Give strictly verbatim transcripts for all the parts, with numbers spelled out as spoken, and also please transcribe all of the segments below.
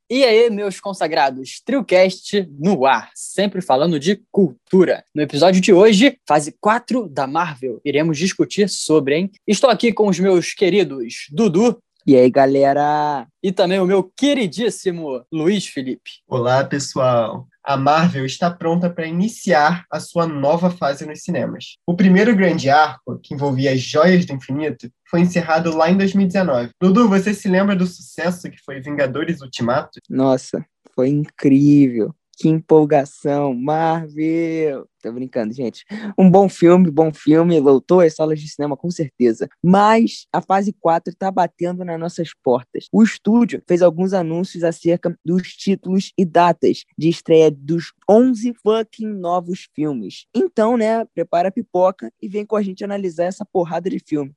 E aí, meus consagrados, TrioCast no ar, sempre falando de cultura. No episódio de hoje, fase quatro da Marvel, iremos discutir sobre, hein? Estou aqui com os meus queridos Dudu. E aí, galera? E também o meu queridíssimo Luiz Felipe. Olá, pessoal. A Marvel está pronta para iniciar a sua nova fase nos cinemas. O primeiro grande arco, que envolvia as Joias do Infinito, foi encerrado lá em dois mil e dezenove. Dudu, você se lembra do sucesso que foi Vingadores Ultimato? Nossa, foi incrível. Que empolgação, Marvel! Tô brincando, gente. Um bom filme, bom filme, lotou as salas de cinema com certeza. Mas a fase quatro tá batendo nas nossas portas. O estúdio fez alguns anúncios acerca dos títulos e datas de estreia dos onze fucking novos filmes. Então, né, prepara a pipoca e vem com a gente analisar essa porrada de filme.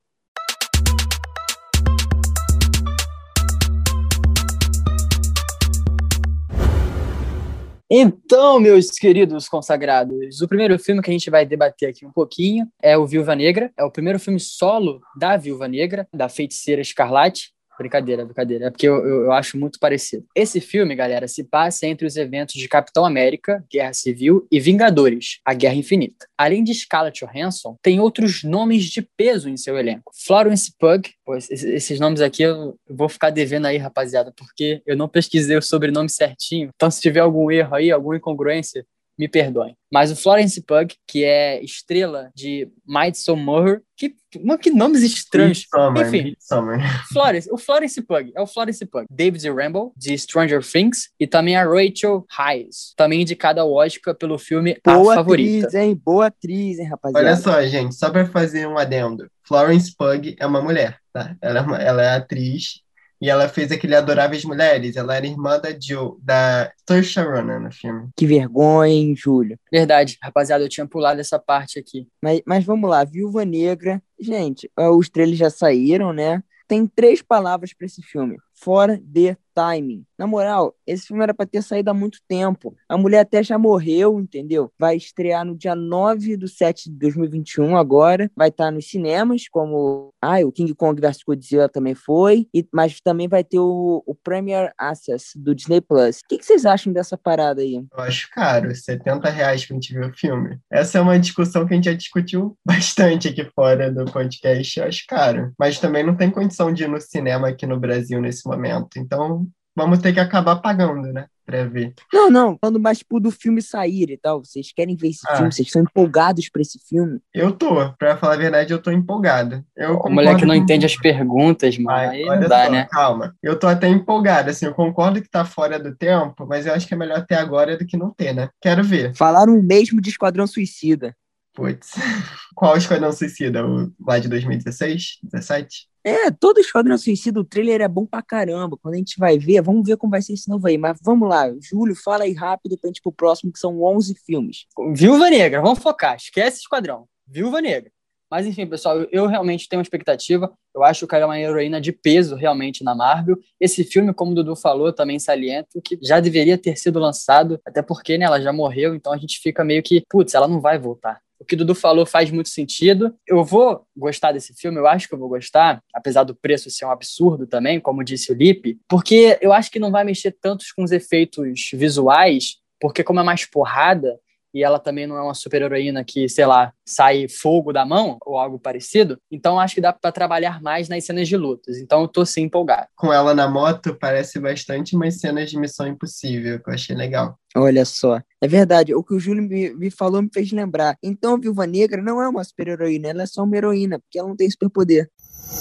Então, meus queridos consagrados, o primeiro filme que a gente vai debater aqui um pouquinho é o Viúva Negra. É o primeiro filme solo da Viúva Negra, da Feiticeira Escarlate. Brincadeira, brincadeira. É porque eu, eu, eu acho muito parecido. Esse filme, galera, se passa entre os eventos de Capitão América, Guerra Civil, e Vingadores, A Guerra Infinita. Além de Scarlett Johansson, tem outros nomes de peso em seu elenco. Florence Pugh, pois esses nomes aqui eu vou ficar devendo aí, rapaziada, porque eu não pesquisei o sobrenome certinho. Então, se tiver algum erro aí, alguma incongruência, me perdoem. Mas o Florence Pugh, que é estrela de Midsommar, que, mano, que nomes estranhos. Midsommar, Enfim, Midsommar. Florence, o Florence Pugh, é o Florence Pugh. David Rambo, de Stranger Things, e também a Rachel Hayes, também indicada ao Oscar pelo filme Boa A Favorita. atriz, hein? Boa atriz, hein, rapaziada? Olha só, gente, só para fazer um adendo. Florence Pugh é uma mulher, tá? Ela é, uma, ela é atriz e ela fez aquele Adoráveis Mulheres. Ela era irmã da Jill, da Saoirse Ronan no filme. Que vergonha, hein, Júlio? Verdade, rapaziada, eu tinha pulado essa parte aqui. Mas, mas vamos lá, Viúva Negra. Gente, os trailers já saíram, né? Tem três palavras para esse filme. For the timing. Na moral, esse filme era para ter saído há muito tempo. A mulher até já morreu, entendeu? Vai estrear no dia nove de setembro de dois mil e vinte e um agora. Vai estar nos cinemas, como... Ah, o King Kong versus. Godzilla também foi. E, mas também vai ter o, o Premier Access do Disney Plus. O que, que vocês acham dessa parada aí? Eu acho caro, setenta reais pra gente ver o filme. Essa é uma discussão que a gente já discutiu bastante aqui fora do podcast. Eu acho caro. Mas também não tem condição de ir no cinema aqui no Brasil nesse momento. Então, vamos ter que acabar pagando, né? Pra ver. Não, não. Falando mais tipo, do filme sair e tal. Vocês querem ver esse Ah. filme? Vocês são empolgados pra esse filme? Eu tô. Pra falar a verdade, eu tô empolgado. Eu A mulher que não concordo com- entende as perguntas, mano, Ai, aí não olha dá, só, né? calma. Eu tô até empolgado, assim, eu concordo que tá fora do tempo, mas eu acho que é melhor ter agora do que não ter, né? Quero ver. Falaram mesmo de Esquadrão Suicida. Putz. Qual Esquadrão Suicida? O lá de dois mil e dezesseis? dezessete? É, todo Esquadrão Suicida, o trailer é bom pra caramba. Quando a gente vai ver, vamos ver como vai ser esse novo aí. Mas vamos lá, Júlio, fala aí rápido pra gente ir pro próximo, que são onze filmes. Viúva Negra, vamos focar, esquece Esquadrão. Viúva Negra. Mas enfim, pessoal, eu, eu realmente tenho uma expectativa. Eu acho que ela é uma heroína de peso realmente na Marvel. Esse filme, como o Dudu falou, também saliento, que já deveria ter sido lançado, até porque, né, ela já morreu, então a gente fica meio que, putz, ela não vai voltar. O que o Dudu falou faz muito sentido. Eu vou gostar desse filme, eu acho que eu vou gostar, apesar do preço ser um absurdo também, como disse o Lipe, porque eu acho que não vai mexer tanto com os efeitos visuais, porque como é mais porrada, e ela também não é uma super-heroína que, sei lá, sai fogo da mão, ou algo parecido, então acho que dá pra trabalhar mais nas cenas de lutas. Então eu tô sim empolgado. Com ela na moto, parece bastante umas cenas de Missão Impossível, que eu achei legal. Olha só, é verdade, o que o Júlio me, me falou me fez lembrar. Então, a Viúva Negra não é uma super-heroína, ela é só uma heroína, porque ela não tem superpoder.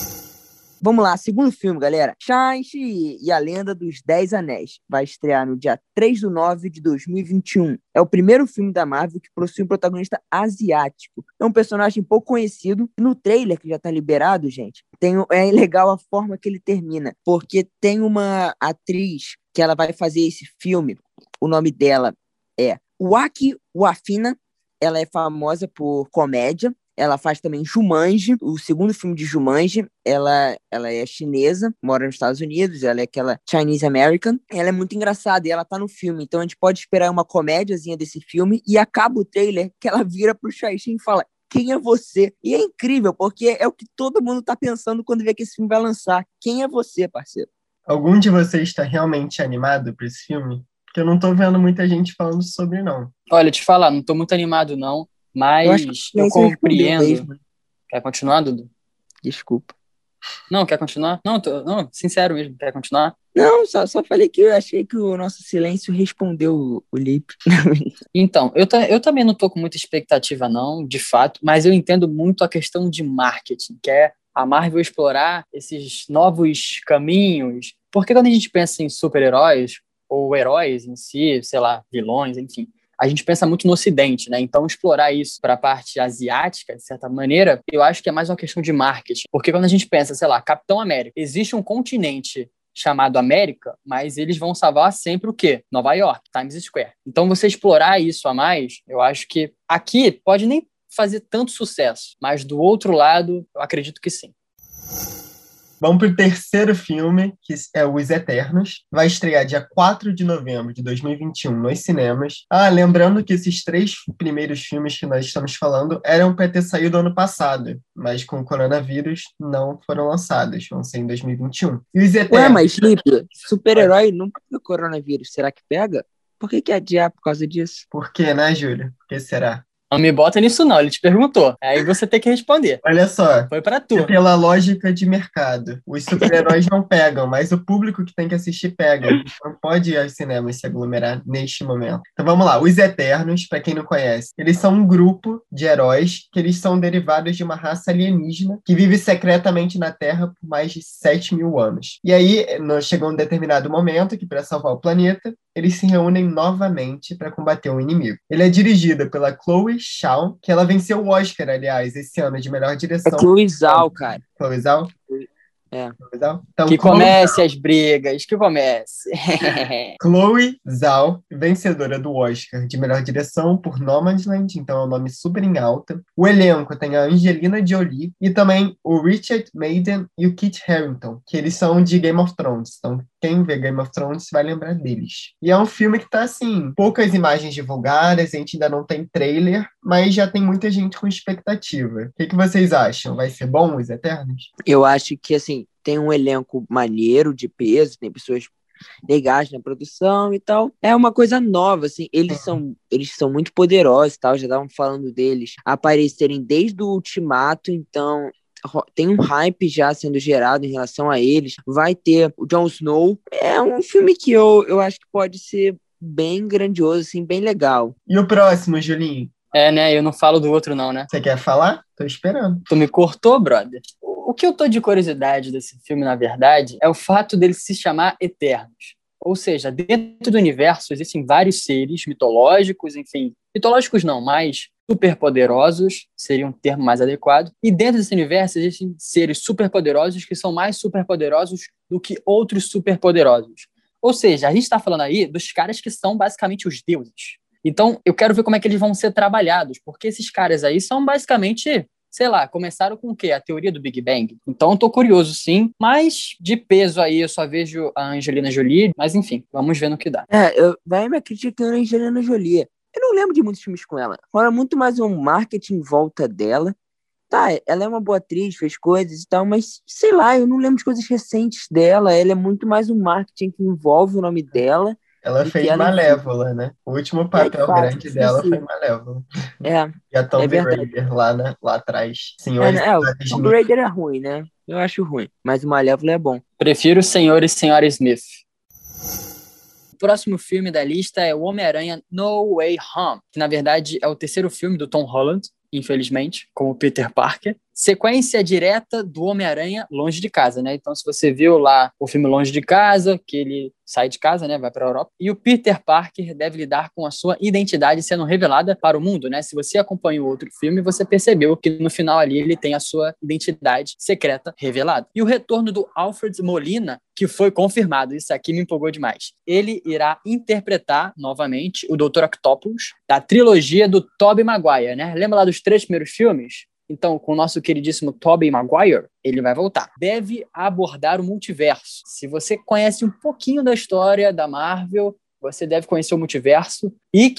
Vamos lá, segundo filme, galera. Shang-Chi e a Lenda dos Dez Anéis. Vai estrear no dia três de nove de dois mil e vinte e um. É o primeiro filme da Marvel que possui um protagonista asiático. É um personagem pouco conhecido. No trailer, que já tá liberado, gente, tem, é legal a forma que ele termina. Porque tem uma atriz que ela vai fazer esse filme. O nome dela é Waki Wafina. Ela é famosa por comédia. Ela faz também Jumanji, o segundo filme de Jumanji. Ela, ela é chinesa, mora nos Estados Unidos, ela é aquela Chinese American. Ela é muito engraçada e ela tá no filme, então a gente pode esperar uma comédiazinha desse filme e acaba o trailer que ela vira pro Shang-Chi e fala: quem é você? E é incrível, porque é o que todo mundo tá pensando quando vê que esse filme vai lançar. Quem é você, parceiro? Algum de vocês está realmente animado para esse filme? Porque eu não tô vendo muita gente falando sobre, não. Olha, te falar, não tô muito animado, não, Eu acho que o mas eu silêncio respondeu compreendo. mesmo. Quer continuar, Dudu? Desculpa. Não, quer continuar? Não, tô, não, sincero mesmo, quer continuar? Não, só, só falei que eu achei que o nosso silêncio respondeu o, o Lipe. Então, eu, ta- eu também não tô com muita expectativa, não, de fato, mas eu entendo muito a questão de marketing, que é a Marvel explorar esses novos caminhos. Porque quando a gente pensa em super-heróis, ou heróis em si, sei lá, vilões, enfim, a gente pensa muito no Ocidente, né? Então, explorar isso para a parte asiática, de certa maneira, eu acho que é mais uma questão de marketing. Porque quando a gente pensa, sei lá, Capitão América, existe um continente chamado América, mas eles vão salvar sempre o quê? Nova York, Times Square. Então, você explorar isso a mais, eu acho que aqui pode nem fazer tanto sucesso, mas do outro lado, eu acredito que sim. Vamos pro terceiro filme, que é Os Eternos. Vai estrear dia quatro de novembro de dois mil e vinte e um nos cinemas. Ah, lembrando que esses três primeiros filmes que nós estamos falando eram para ter saído ano passado, mas com o coronavírus não foram lançados. Vão ser em dois mil e vinte e um. E Os Ué, Eternos... mas Lipe, super-herói não pega coronavírus. Será que pega? Por que que adiar por causa disso? Por quê, né, Júlia? Por que será? Não me bota nisso não, ele te perguntou. Aí você tem que responder. Olha só, Foi pra é tu. pela lógica de mercado. Os super-heróis não pegam, mas o público que tem que assistir pega. Não pode ir aos cinemas se aglomerar neste momento. Então vamos lá. Os Eternos, para quem não conhece, eles são um grupo de heróis que eles são derivados de uma raça alienígena que vive secretamente na Terra por mais de sete mil anos. E aí chegou um determinado momento que, para salvar o planeta, eles se reúnem novamente para combater um inimigo. Ele é dirigido pela Chloe Zhao, que ela venceu o Oscar, aliás, esse ano de melhor É direção. Chloe Zhao, cara. Chloe Zhao? É. Chloe Zhao? Então, Que Chloe comece as brigas, que comece. Chloe Zhao, vencedora do Oscar de melhor direção por Nomadland, então é um nome super em alta. O elenco tem a Angelina Jolie e também o Richard Madden e o Kit Harington, que eles são de Game of Thrones. Então, quem vê Game of Thrones vai lembrar deles. E é um filme que tá, assim, poucas imagens divulgadas, a gente ainda não tem trailer, mas já tem muita gente com expectativa. O que, que vocês acham? Vai ser bom, Os Eternos? Eu acho que, assim, tem um elenco maneiro, de peso, tem pessoas legais na produção e tal. É uma coisa nova, assim, eles são, eles são muito poderosos e tal, já estavam falando deles aparecerem desde o Ultimato, então tem um hype já sendo gerado em relação a eles. Vai ter o Jon Snow. É um filme que eu, eu acho que pode ser bem grandioso, assim, bem legal. E o próximo, Julinho? É, né? Eu não falo do outro não, né? Você quer falar? Tô esperando. Tu me cortou, brother? O que eu tô de curiosidade desse filme, na verdade, é o fato dele se chamar Eternos. Ou seja, dentro do universo existem vários seres mitológicos, enfim, mitológicos não, mas superpoderosos, seria um termo mais adequado. E dentro desse universo existem seres superpoderosos que são mais superpoderosos do que outros superpoderosos. Ou seja, a gente está falando aí dos caras que são basicamente os deuses. Então, eu quero ver como é que eles vão ser trabalhados, porque esses caras aí são basicamente, sei lá, começaram com o quê? A teoria do Big Bang. Então, eu tô curioso, sim, mas de peso aí eu só vejo a Angelina Jolie, mas enfim, vamos ver no que dá. É, eu, vai me criticando a Angelina Jolie. Eu não lembro de muitos filmes com ela. Rola muito mais um marketing em volta dela. Tá, ela é uma boa atriz, fez coisas e tal, mas sei lá, eu não lembro de coisas recentes dela. Ela é muito mais um marketing que envolve o nome dela. Ela do fez que ela em si. Malévola, né? O último papel É, de fato, grande dela esqueci. foi Malévola. É, E a Tomb é verdade. Raider lá, né? Lá atrás. É, Senhores né? É, o e Tomb Raider é ruim, né? Eu acho ruim, mas o Malévola é bom. Prefiro Senhor e Senhora Smith. O próximo filme da lista é o Homem-Aranha No Way Home, que na verdade é o terceiro filme do Tom Holland, infelizmente, como Peter Parker. Sequência direta do Homem-Aranha Longe de Casa, né? Então, se você viu lá o filme Longe de Casa, que ele sai de casa, né? Vai para a Europa. E o Peter Parker deve lidar com a sua identidade sendo revelada para o mundo, né? Se você acompanhou o outro filme, você percebeu que no final ali ele tem a sua identidade secreta revelada. E o retorno do Alfred Molina, que foi confirmado, isso aqui me empolgou demais. Ele irá interpretar novamente o doutor Octopus da trilogia do Tobey Maguire, né? Lembra lá dos três primeiros filmes? Então, com o nosso queridíssimo Tobey Maguire, ele vai voltar. Deve abordar o multiverso. Se você conhece um pouquinho da história da Marvel, você deve conhecer o multiverso e que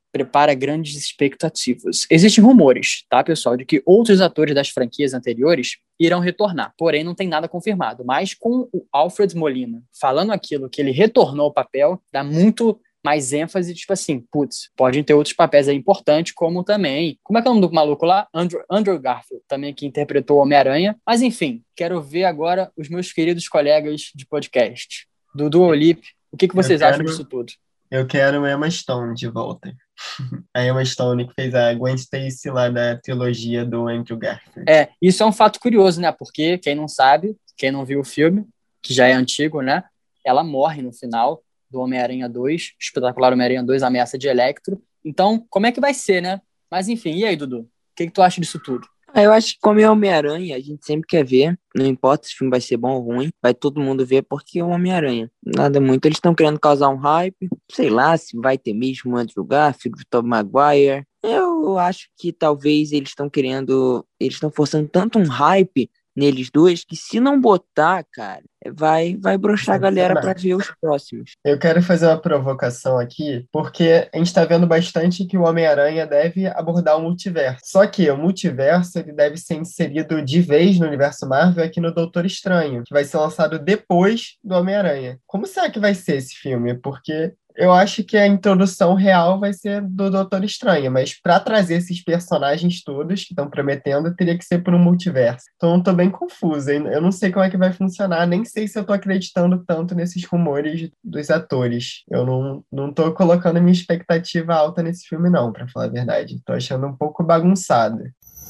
prepara grandes expectativas. Existem rumores, tá, pessoal, de que outros atores das franquias anteriores irão retornar, porém não tem nada confirmado. Mas com o Alfred Molina falando aquilo, que ele retornou ao papel, dá muito mais ênfase, tipo assim, putz, podem ter outros papéis aí importantes, como também, como é que é o nome do maluco lá? Andrew, Andrew Garfield, também que interpretou o Homem-Aranha. Mas enfim, quero ver agora os meus queridos colegas de podcast. Dudu, Olipe, o que, que vocês quero, acham disso tudo? Eu quero Emma Stone de volta. A Emma Stone que fez a Gwen Stacy lá da trilogia do Andrew Garfield. É, isso é um fato curioso, né? Porque, quem não sabe, quem não viu o filme, que já é antigo, né? Ela morre no final do Homem-Aranha dois, Espetacular Homem-Aranha dois, Ameaça de Electro. Então, como é que vai ser, né? Mas enfim, e aí, Dudu? O que, que tu acha disso tudo? Ah, eu acho que como é Homem-Aranha, a gente sempre quer ver. Não importa se o filme vai ser bom ou ruim, vai todo mundo ver porque é o Homem-Aranha. Nada muito. Eles estão querendo causar um hype. Sei lá se vai ter mesmo o Andrew Garfield, o Tobey Maguire. Eu acho que talvez eles estão querendo... Eles estão forçando tanto um hype neles dois que se não botar, cara, vai, vai broxar a galera pra ver os próximos. Eu quero fazer uma provocação aqui, porque a gente tá vendo bastante que o Homem-Aranha deve abordar o multiverso. Só que o multiverso ele deve ser inserido de vez no universo Marvel aqui no Doutor Estranho, que vai ser lançado depois do Homem-Aranha. Como será que vai ser esse filme? Porque eu acho que a introdução real vai ser do Doutor Estranho, mas para trazer esses personagens todos que estão prometendo, teria que ser por um multiverso. Então eu tô bem confusa, hein? Eu não sei como é que vai funcionar, nem sei se eu tô acreditando tanto nesses rumores dos atores. Eu não, não tô colocando minha expectativa alta nesse filme não, para falar a verdade. Tô achando um pouco bagunçado.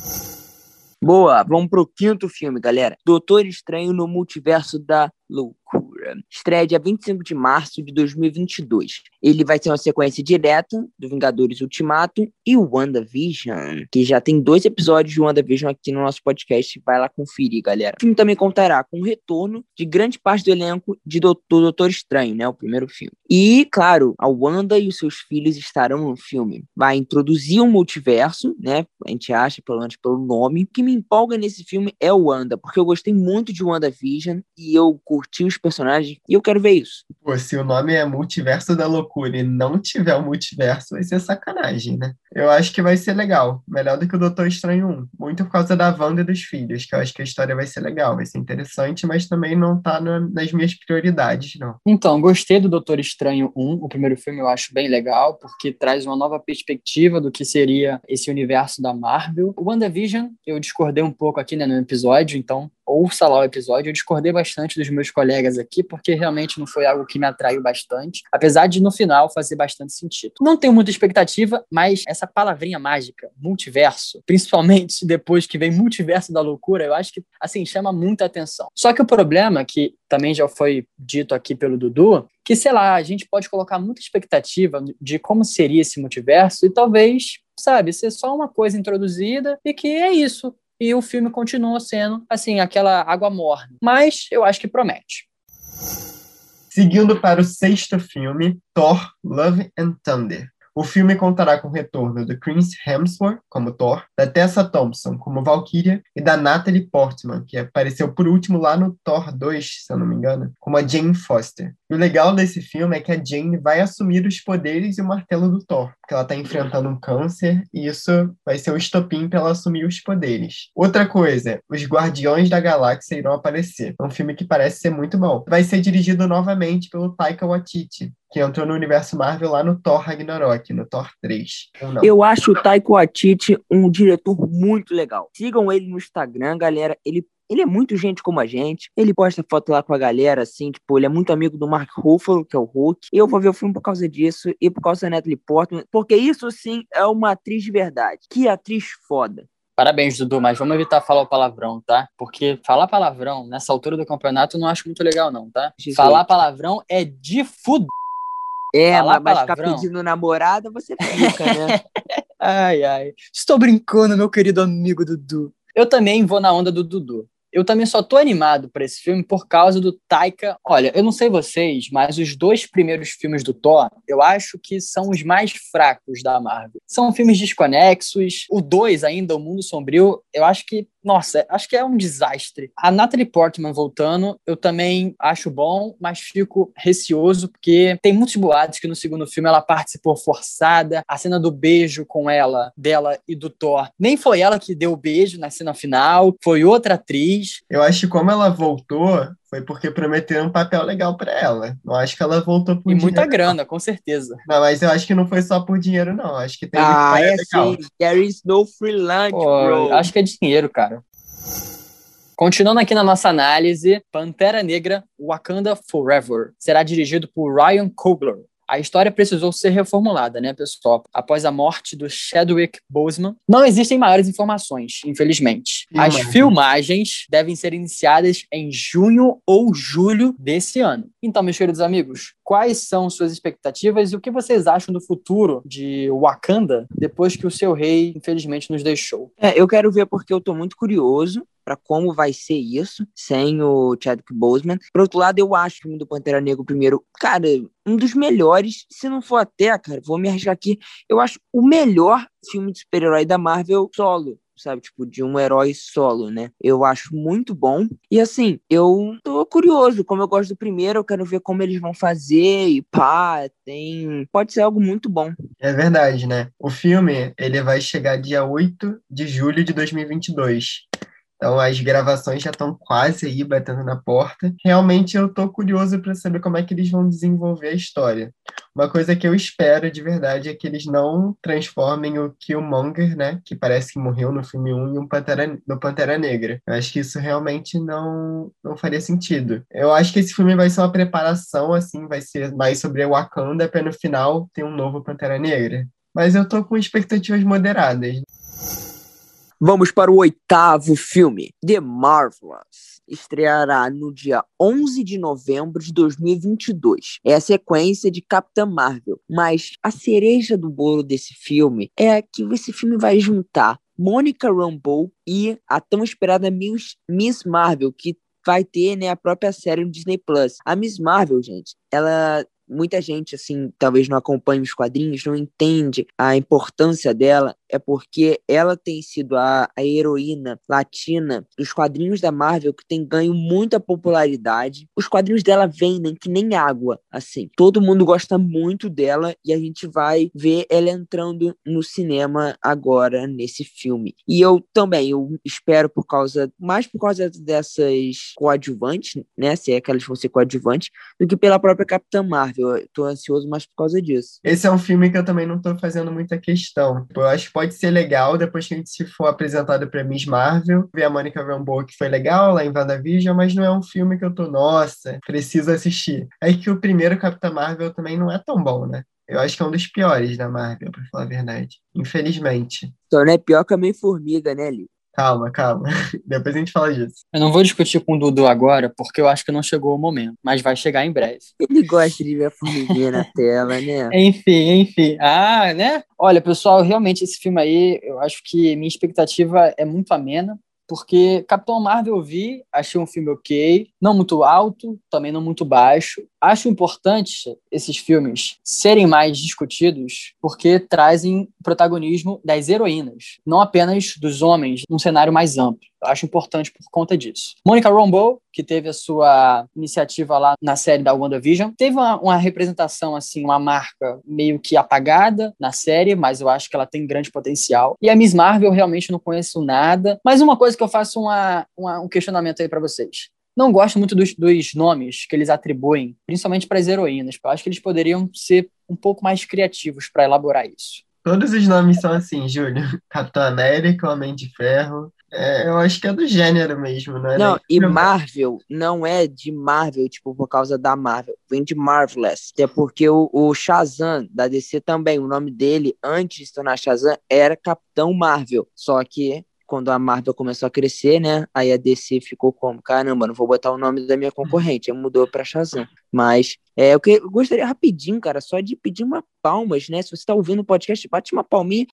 Boa, vamos pro quinto filme, galera. Doutor Estranho no Multiverso da Loucura. Estreia dia vinte e cinco de março de dois mil e vinte e dois. Ele vai ser uma sequência direta do Vingadores Ultimato e o WandaVision, que já tem dois episódios de WandaVision aqui no nosso podcast. Vai lá conferir, galera. O filme também contará com o retorno de grande parte do elenco de do, do Doutor Estranho, né? O primeiro filme. E, claro, a Wanda e os seus filhos estarão no filme. Vai introduzir um multiverso, né? A gente acha, pelo menos pelo nome. O que me empolga nesse filme é o Wanda, porque eu gostei muito de WandaVision e eu curti os personagens e eu quero ver isso. Pô, se o nome é Multiverso da Loucura e não tiver o multiverso, vai ser sacanagem, né? Eu acho que vai ser legal. Melhor do que o Doutor Estranho um. Muito por causa da Wanda e dos filhos, que eu acho que a história vai ser legal, vai ser interessante, mas também não tá na, nas minhas prioridades, não. Então, gostei do Doutor Estranho um. O primeiro filme eu acho bem legal, porque traz uma nova perspectiva do que seria esse universo da Marvel. O WandaVision, eu discordei um pouco aqui, né, no episódio, então ouça lá o episódio. Eu discordei bastante dos meus colegas aqui, porque realmente não foi algo que me atraiu bastante, apesar de no final fazer bastante sentido. Não tenho muita expectativa, mas essa palavrinha mágica, multiverso, principalmente depois que vem Multiverso da Loucura, eu acho que, assim, chama muita atenção. Só que o problema, que também já foi dito aqui pelo Dudu, que, sei lá, a gente pode colocar muita expectativa de como seria esse multiverso e talvez, sabe, ser só uma coisa introduzida e que é isso. E o filme continua sendo, assim, aquela água morna. Mas eu acho que promete. Seguindo para o sexto filme, Thor, Love and Thunder. O filme contará com o retorno do Chris Hemsworth como Thor, da Tessa Thompson como Valkyria e da Natalie Portman, que apareceu por último lá no Thor dois, se eu não me engano, como a Jane Foster. E o legal desse filme é que a Jane vai assumir os poderes e o martelo do Thor, porque ela está enfrentando um câncer e isso vai ser o estopim para ela assumir os poderes. Outra coisa, os Guardiões da Galáxia irão aparecer. É um filme que parece ser muito bom. Vai ser dirigido novamente pelo Taika Waititi, que entrou no universo Marvel lá no Thor Ragnarok, no Thor três. Eu acho o Taika Waititi um diretor muito legal. Sigam ele no Instagram, galera. Ele, ele é muito gente como a gente. Ele posta foto lá com a galera, assim, tipo, ele é muito amigo do Mark Ruffalo, que é o Hulk. E eu vou ver o filme por causa disso e por causa da Natalie Portman, porque isso, sim, é uma atriz de verdade. Que atriz foda. Parabéns, Dudu, mas vamos evitar falar o palavrão, tá? Porque falar palavrão nessa altura do campeonato eu não acho muito legal, não, tá? Jesus. Falar palavrão é de fuder. É, falar mas palavrão. Ficar pedindo namorada, você fica, né? Ai, ai. Estou brincando, meu querido amigo Dudu. Eu também vou na onda do Dudu. Eu também só tô animado para esse filme por causa do Taika. Olha, eu não sei vocês, mas os dois primeiros filmes do Thor, eu acho que são os mais fracos da Marvel. São filmes desconexos. O dois ainda, O Mundo Sombrio, eu acho que, nossa, acho que é um desastre. A Natalie Portman voltando, eu também acho bom, mas fico receoso, porque tem muitos boatos que no segundo filme ela participou forçada, a cena do beijo com ela, dela e do Thor, nem foi ela que deu o beijo na cena final, foi outra atriz. Eu acho que como ela voltou, foi porque prometeram um papel legal pra ela. Não acho que ela voltou por E dinheiro. muita grana, com certeza. Não, mas eu acho que não foi só por dinheiro, não. Acho que tem uma Ah, história é legal. sim. There is no free lunch, Pô, bro. acho que é dinheiro, cara. Continuando aqui na nossa análise, Pantera Negra Wakanda Forever será dirigido por Ryan Coogler. A história precisou ser reformulada, né, pessoal? Após a morte do Chadwick Boseman, não existem maiores informações, infelizmente. As Filmagem. filmagens devem ser iniciadas em junho ou julho desse ano. Então, meus queridos amigos, quais são suas expectativas e o que vocês acham do futuro de Wakanda depois que o seu rei, infelizmente, nos deixou? É, eu quero ver porque eu tô muito curioso para como vai ser isso sem o Chadwick Boseman. Por outro lado, eu acho que o filme do Pantera Negra, primeiro, cara, um dos melhores, se não for até, cara, vou me arriscar aqui, eu acho o melhor filme de super-herói da Marvel solo, sabe, tipo, de um herói solo, né? Eu acho muito bom. E assim, eu tô curioso, como eu gosto do primeiro, eu quero ver como eles vão fazer e pá, tem... Pode ser algo muito bom. É verdade, né? O filme, ele vai chegar dia oito de julho de dois mil e vinte e dois. Então, as gravações já estão quase aí, batendo na porta. Realmente, eu estou curioso para saber como é que eles vão desenvolver a história. Uma coisa que eu espero, de verdade, é que eles não transformem o Killmonger, né, que parece que morreu no filme um, em um Pantera, no Pantera Negra. Eu acho que isso realmente não, não faria sentido. Eu acho que esse filme vai ser uma preparação, assim, vai ser mais sobre o Wakanda, para no final ter um novo Pantera Negra. Mas eu tô com expectativas moderadas. Vamos para o oitavo filme, The Marvelous. Estreará no dia onze de novembro de dois mil e vinte e dois. É a sequência de Capitã Marvel. Mas a cereja do bolo desse filme é que esse filme vai juntar Monica Rambeau e a tão esperada Miss, Miss Marvel, que vai ter, né, a própria série no Disney Plus. A Miss Marvel, gente, ela... Muita gente, assim, talvez não acompanhe os quadrinhos, não entende a importância dela, é porque ela tem sido a, a heroína latina dos quadrinhos da Marvel que tem ganho muita popularidade. Os quadrinhos dela vendem que nem água, assim. Todo mundo gosta muito dela e a gente vai ver ela entrando no cinema agora, nesse filme. E eu também, eu espero por causa, mais por causa dessas coadjuvantes, né, se é que elas vão ser coadjuvantes, do que pela própria Capitã Marvel. Eu tô ansioso mais por causa disso. Esse é um filme que eu também não tô fazendo muita questão. Eu acho que pode ser legal depois que a gente se for apresentado pra Miss Marvel, ver a Monica Rambeau, que foi legal lá em WandaVision, mas não é um filme que eu tô, nossa, preciso assistir. É que o primeiro Capitã Marvel também não é tão bom, né? Eu acho que é um dos piores da Marvel, pra falar a verdade. Infelizmente. Só não é pior que a Meio-Formiga, né, Li? Calma, calma. Depois a gente fala disso. Eu não vou discutir com o Dudu agora, porque eu acho que não chegou o momento, mas vai chegar em breve. Ele gosta de ver a formiguinha na tela, né? Enfim, enfim. Ah, né? Olha, pessoal, realmente esse filme aí, eu acho que minha expectativa é muito amena, porque Capitão Marvel eu vi, achei um filme ok, não muito alto, também não muito baixo. Acho importante esses filmes serem mais discutidos porque trazem protagonismo das heroínas, não apenas dos homens, num cenário mais amplo. Eu acho importante por conta disso. Monica Rambeau, que teve a sua iniciativa lá na série da WandaVision, teve uma, uma representação, assim, uma marca meio que apagada na série, mas eu acho que ela tem grande potencial. E a Miss Marvel, eu realmente não conheço nada. Mas uma coisa que eu faço uma, uma, um questionamento aí para vocês. Não gosto muito dos, dos nomes que eles atribuem, principalmente para as heroínas. Eu acho que eles poderiam ser um pouco mais criativos para elaborar isso. Todos os nomes são assim, Júlio. Capitão América, Homem de Ferro. É, eu acho que é do gênero mesmo, não é? Não, nem... e Marvel não é de Marvel, tipo, por causa da Marvel. Vem de Marvelous. Até porque o, o Shazam, da D C também, o nome dele, antes de se tornar Shazam, era Capitão Marvel. Só que quando a Marvel começou a crescer, né? Aí a D C ficou como, caramba, não vou botar o nome da minha concorrente. Aí mudou pra Shazam. Mas é, eu, que, eu gostaria rapidinho, cara, só de pedir uma palmas, né? Se você tá ouvindo o podcast, bate uma palminha.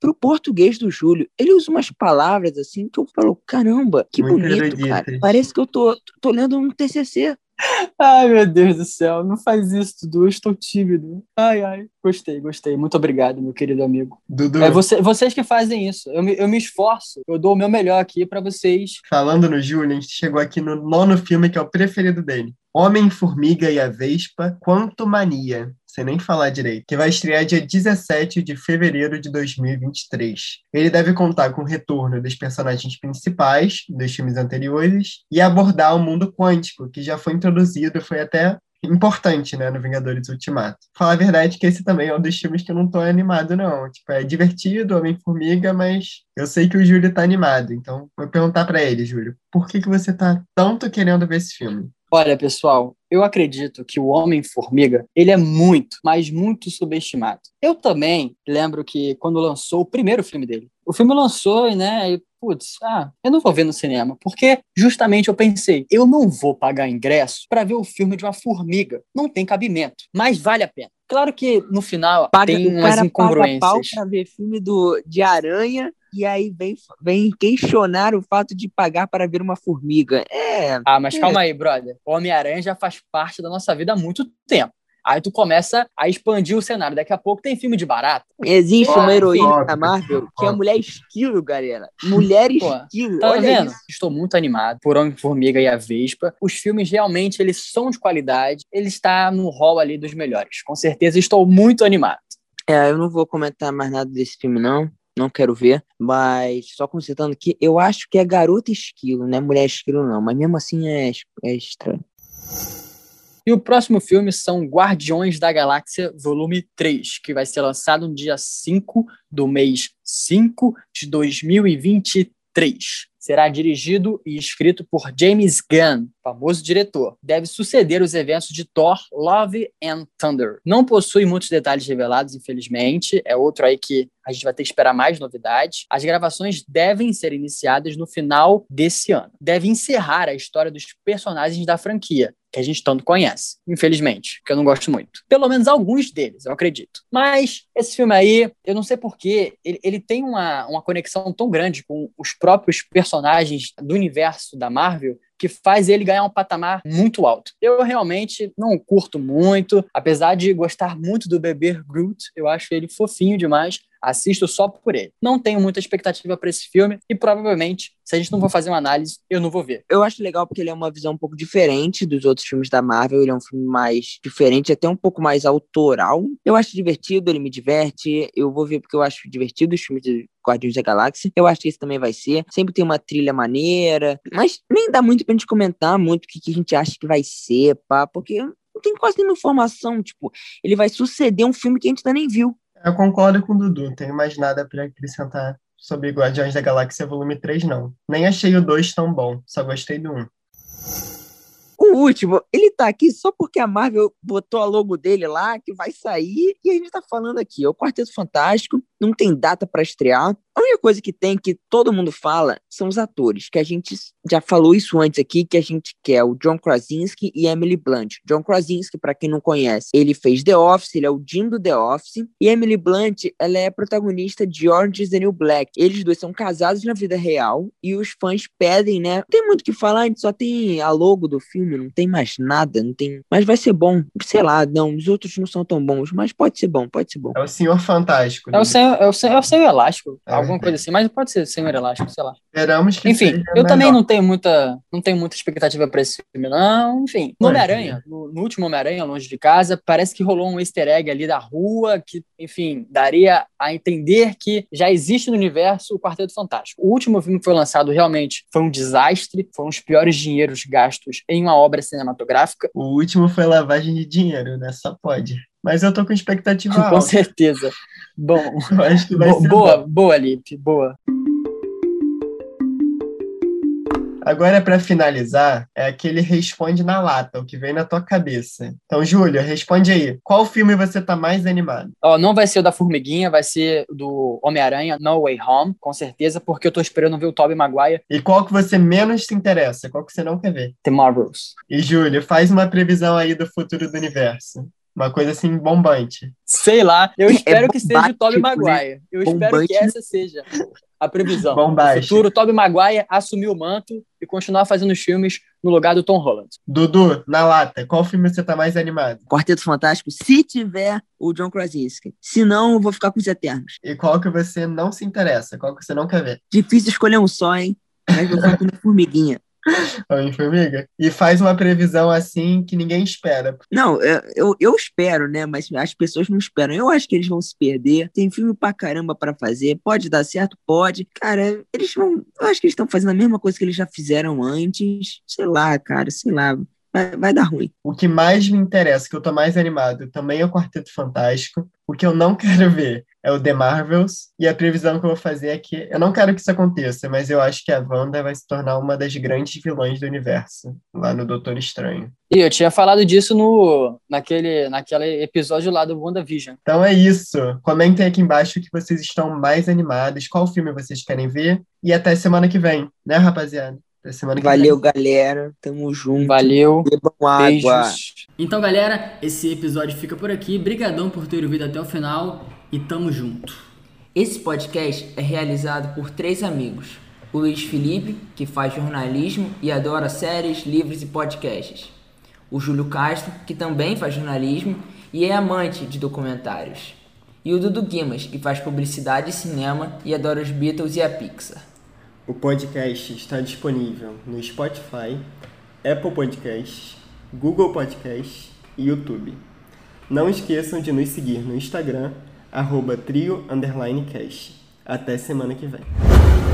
pro português do Júlio. Ele usa umas palavras assim que eu falo, caramba, que Muito bonito, eruditas. cara. Parece que eu tô, tô lendo um T C C. Ai, meu Deus do céu, não faz isso, Dudu, eu estou tímido. Ai, ai, gostei, gostei. Muito obrigado, meu querido amigo. Dudu, É você, vocês que fazem isso. Eu me, eu me esforço, eu dou o meu melhor aqui pra vocês. falando no Júlio, a gente chegou aqui no nono filme que é o preferido dele. Homem-Formiga e a Vespa, Quantumania. Sem nem falar direito. Que vai estrear dia dezessete de fevereiro de dois mil e vinte e três. Ele deve contar com o retorno dos personagens principais dos filmes anteriores e abordar o mundo quântico, que já foi introduzido, foi até importante, né, no Vingadores Ultimato. Falar a verdade que esse também é um dos filmes que eu não tô animado, não. Tipo, é divertido, Homem-Formiga, mas eu sei que o Júlio tá animado. Então, vou perguntar pra ele, Júlio, por que que você tá tanto querendo ver esse filme? Olha, pessoal, eu acredito que o Homem-Formiga, ele é muito, mas muito subestimado. Eu também lembro que quando lançou o primeiro filme dele, o filme lançou, né, e, putz, ah, eu não vou ver no cinema, porque justamente eu pensei, eu não vou pagar ingresso para ver o filme de uma formiga, não tem cabimento, mas vale a pena. Claro que no final Paga, tem o umas cara paga pau incongruências. pra ver filme do, de aranha e aí vem, vem questionar o fato de pagar para ver uma formiga. É, Ah, mas é. calma aí, brother. O Homem-Aranha já faz parte da nossa vida há muito tempo. Aí tu começa a expandir o cenário. Daqui a pouco tem filme de barata. Existe Pô, uma heroína óbvio, da Marvel que é a óbvio. mulher esquilo, galera. Mulher Pô, esquilo, tá olha vendo? isso. Estou muito animado por Homem-Formiga e a Vespa. Os filmes realmente eles são de qualidade. Ele está no hall ali dos melhores. Com certeza estou muito animado. É, eu não vou comentar mais nada desse filme, não. Não quero ver, mas só constatando que eu acho que é garota esquilo, não é mulher esquilo, não. Mas mesmo assim é, é estranho. E o próximo filme são Guardiões da Galáxia Volume três, que vai ser lançado no dia cinco do mês cinco de dois mil e vinte e três. Será dirigido e escrito por James Gunn, famoso diretor. Deve suceder os eventos de Thor, Love and Thunder. Não possui muitos detalhes revelados, infelizmente. É outro aí que a gente vai ter que esperar mais novidades. As gravações devem ser iniciadas no final desse ano. Deve encerrar a história dos personagens da franquia, que a gente tanto conhece, infelizmente, que eu não gosto muito. Pelo menos alguns deles, eu acredito. Mas esse filme aí, eu não sei porquê, ele, ele tem uma, uma conexão tão grande com os próprios personagens do universo da Marvel, que faz ele ganhar um patamar muito alto. Eu realmente não curto muito, apesar de gostar muito do bebê Groot, eu acho ele fofinho demais, assisto só por ele. Não tenho muita expectativa para esse filme e provavelmente, se a gente não for fazer uma análise, eu não vou ver. Eu acho legal porque ele é uma visão um pouco diferente dos outros filmes da Marvel, ele é um filme mais diferente, até um pouco mais autoral. Eu acho divertido, ele me diverte, eu vou ver porque eu acho divertido os filmes de Guardiões da Galáxia. Eu acho que esse também vai ser. Sempre tem uma trilha maneira, mas nem dá muito pra gente comentar muito o que, que a gente acha que vai ser, pá, porque não tem quase nenhuma informação, tipo, ele vai suceder um filme que a gente ainda nem viu. Eu concordo com o Dudu, não tenho mais nada para acrescentar sobre Guardiões da Galáxia Volume três, não. Nem achei o dois tão bom, só gostei do um. O último, ele tá aqui só porque a Marvel botou a logo dele lá, que vai sair, e a gente tá falando aqui, é o Quarteto Fantástico, não tem data pra estrear. A única coisa que tem, que todo mundo fala, são os atores, que a gente já falou isso antes aqui, que a gente quer o John Krasinski e Emily Blunt. John Krasinski, pra quem não conhece, ele fez The Office, ele é o Jim do The Office, e Emily Blunt, ela é protagonista de Orange is the New Black. Eles dois são casados na vida real, e os fãs pedem, né? Não tem muito o que falar, a gente só tem a logo do filme, não tem mais nada, não tem... Mas vai ser bom, sei lá, não, os outros não são tão bons, mas pode ser bom, pode ser bom. É o Senhor Fantástico. É o Senhor, é o Senhor, é o Senhor Elástico, É alguma verdade. coisa assim, mas pode ser Senhor Elástico, sei lá. Esperamos que Enfim, seja eu também melhor. não tenho muita, não tenho muita expectativa para esse filme, não. Enfim, no Pois Homem-Aranha, no, no último Homem-Aranha, Longe de Casa, parece que rolou um easter egg ali da rua que, enfim, daria a entender que já existe no universo o Quarteto Fantástico. O último filme que foi lançado realmente foi um desastre, foram os piores dinheiros gastos em uma obra cinematográfica. O último foi lavagem de dinheiro, né? Só pode. Mas eu tô com expectativa Com alta. certeza. Bom, Eu acho que vai bo- ser boa, bom. boa, Lipe, boa. Agora, para finalizar, é aquele responde na lata, o que vem na tua cabeça. Então, Júlio, responde aí. Qual filme você tá mais animado? Ó, não vai ser o da Formiguinha, vai ser do Homem-Aranha, No Way Home, com certeza, porque eu tô esperando ver o Tobey Maguire, E qual que você menos se interessa? Qual que você não quer ver? The Marvels. E, Júlio, faz uma previsão aí do futuro do universo. Uma coisa assim, bombante. Sei lá, eu espero que seja o Tobey bombástico, né? Maguire. Eu espero Bombante, que essa seja a previsão. No Bombástico. futuro, o Tobey Maguire assumir o manto e continuar fazendo os filmes no lugar do Tom Holland. Dudu, na lata, qual filme você tá mais animado? Quarteto Fantástico, se tiver o John Krasinski. Se não, eu vou ficar com os Eternos. E qual que você não se interessa? Qual que você não quer ver? Difícil escolher um só, hein? Mas eu vou com a Formiguinha. Homem-Formiga? E faz uma previsão assim que ninguém espera. Não, eu, eu, eu espero, né? Mas as pessoas não esperam. Eu acho que eles vão se perder. Tem filme pra caramba pra fazer. Pode dar certo? Pode. Cara, eles vão... Eu acho que eles estão fazendo a mesma coisa que eles já fizeram antes. Sei lá, cara, sei lá. Vai, vai dar ruim. O que mais me interessa, que eu tô mais animado, também é o Quarteto Fantástico. O que eu não quero ver é o The Marvels. E a previsão que eu vou fazer é que... Eu não quero que isso aconteça, mas eu acho que a Wanda vai se tornar uma das grandes vilãs do universo, lá no Doutor Estranho. E eu tinha falado disso no, naquele, naquele episódio lá do WandaVision. Então é isso. Comentem aqui embaixo o que vocês estão mais animados, qual filme vocês querem ver. E até semana que vem, né, rapaziada? Até semana que Valeu, vem. galera. Tamo junto. Valeu. Bebam água. Beijos. Então, galera, esse episódio fica por aqui. Brigadão por ter ouvido até o final e tamo junto. Esse podcast é realizado por três amigos. O Luiz Felipe, que faz jornalismo e adora séries, livros e podcasts. O Júlio Castro, que também faz jornalismo e é amante de documentários. E o Dudu Guimas, que faz publicidade e cinema e adora os Beatles e a Pixar. O podcast está disponível no Spotify, Apple Podcasts, Google Podcasts e YouTube. Não esqueçam de nos seguir no Instagram, arroba trio underline cast. Até semana que vem.